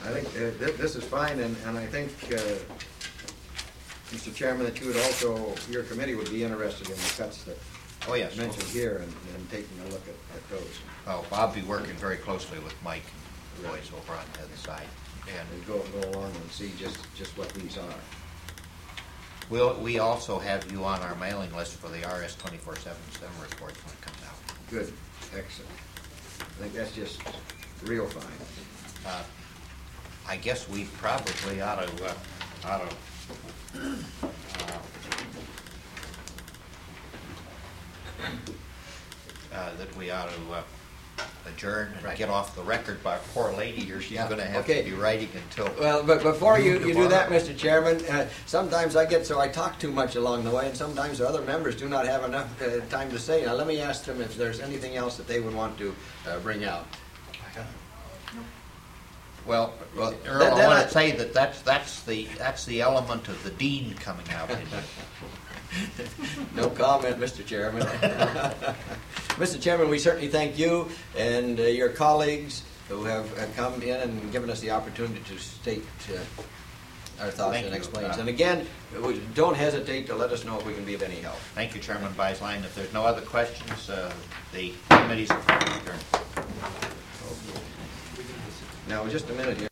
I think this is fine, and I think, Mr. Chairman, that you would also, your committee would be interested in the cuts that Oh, yes. mentioned here and taking a look at those. Oh, I'll be working very closely with Mike and the boys over on the other side. And And go along and see just what these are. we also have you on our mailing list for the RS 24/7 summer reports when it comes out. Good, excellent. I think that's just real fine. I guess we probably ought to that we ought to adjourn and Right. get off the record by poor lady here. She's Yeah, going to have okay. to be writing until. Well, but before you do tomorrow. that, Mr. Chairman, sometimes I talk too much along the way, and sometimes the other members do not have enough time to say. Now, let me ask them if there's anything else that they would want to bring out. Well, Well, Earl, then I want I- to say that that's the element of the dean coming out in you. No comment, Mr. Chairman. Mr. Chairman, we certainly thank you and your colleagues who have come in and given us the opportunity to state our thoughts Thank and you. explain. And again, don't hesitate to let us know if we can be of any help. Thank you, Chairman Beislein. If there's no other questions, the committees are adjourned. Now, just a minute here.